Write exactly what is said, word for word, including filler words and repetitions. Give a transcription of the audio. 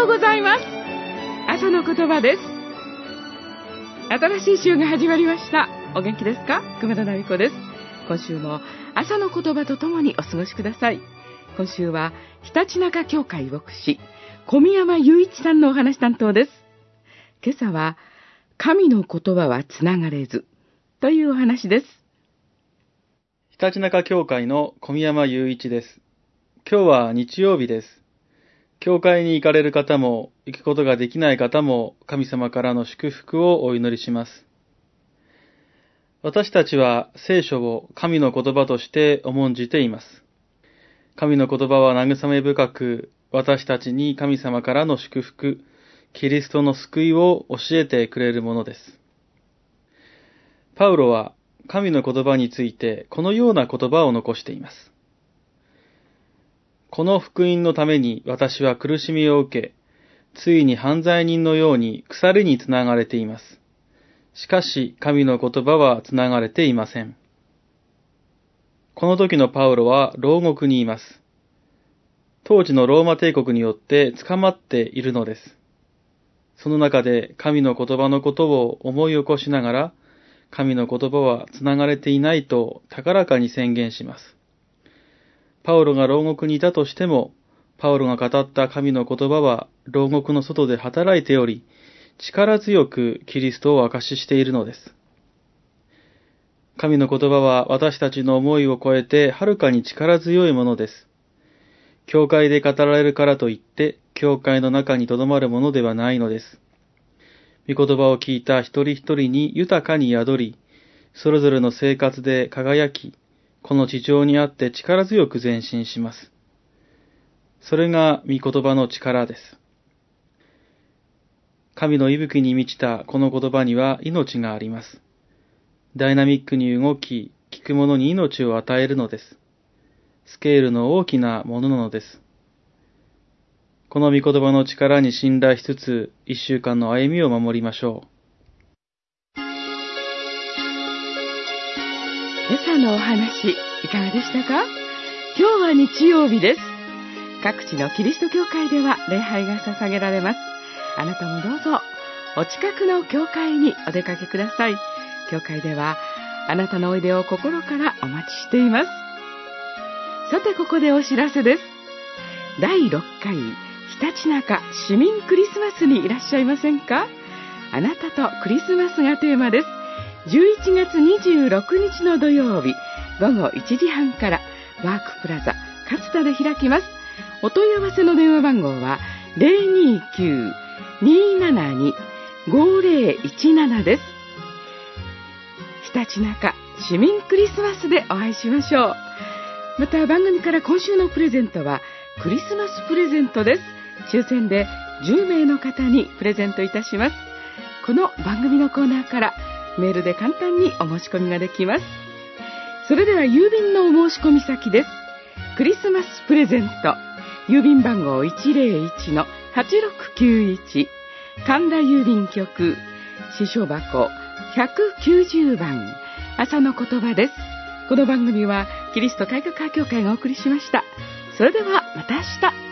ようございます。朝の言葉です。新しい週が始まりました。お元気ですか？熊田奈美子です。今週も朝の言葉とともにお過ごしください。今週はひたちなか教会牧師小宮山雄一さんのお話担当です。今朝は神の言葉はつながれずというお話です。 ひたちなか教会の小宮山雄一です。今日は日曜日です。教会に行かれる方も行くことができない方も神様からの祝福をお祈りします。私たちは聖書を神の言葉として重んじています。神の言葉は慰め深く、私たちに神様からの祝福、キリストの救いを教えてくれるものです。パウロは神の言葉についてこのような言葉を残しています。この福音のために私は苦しみを受け、ついに犯罪人のように鎖につながれています。しかし神の言葉はつながれていません。この時のパウロは牢獄にいます。当時のローマ帝国によって捕まっているのです。その中で神の言葉のことを思い起こしながら、神の言葉はつながれていないと高らかに宣言します。パウロが牢獄にいたとしても、パウロが語った神の言葉は牢獄の外で働いており、力強くキリストを証ししているのです。神の言葉は私たちの思いを超えてはるかに力強いものです。教会で語られるからといって、教会の中に留まるものではないのです。御言葉を聞いた一人一人に豊かに宿り、それぞれの生活で輝き、この地上にあって力強く前進します。それが御言葉の力です。神の息吹に満ちたこの言葉には命があります。ダイナミックに動き、聞く者に命を与えるのです。スケールの大きなものなのです。この御言葉の力に信頼しつつ、一週間の歩みを守りましょう。 今朝のお話いかがでしたか？今日は日曜日です。各地のキリスト教会では礼拝が捧げられます。あなたもどうぞお近くの教会にお出かけください。教会ではあなたのおいでを心からお待ちしています。さてここでお知らせです。だいろっかいひたちなか市民クリスマスにいらっしゃいませんか？あなたとクリスマスがテーマです。じゅういちがつにじゅうろくにちの土曜日ごごいちじはんからワークプラザ勝田で開きます。お問い合わせの電話番号は ゼロにきゅう にーななに ごゼロいちなな です。ひたちなか市民クリスマスでお会いしましょう。また番組から今週のプレゼントはクリスマスプレゼントです。抽選でじゅうめいの方にプレゼントいたします。この番組のコーナーからメールで簡単にお申し込みができます。それでは郵便のお申し込み先です。クリスマスプレゼント郵便番号 いちゼロいちのはちろくきゅういち 神田郵便局支所箱ひゃくきゅうじゅうばん朝の言葉です。この番組はキリスト改革派教会がお送りしました。それではまた明日。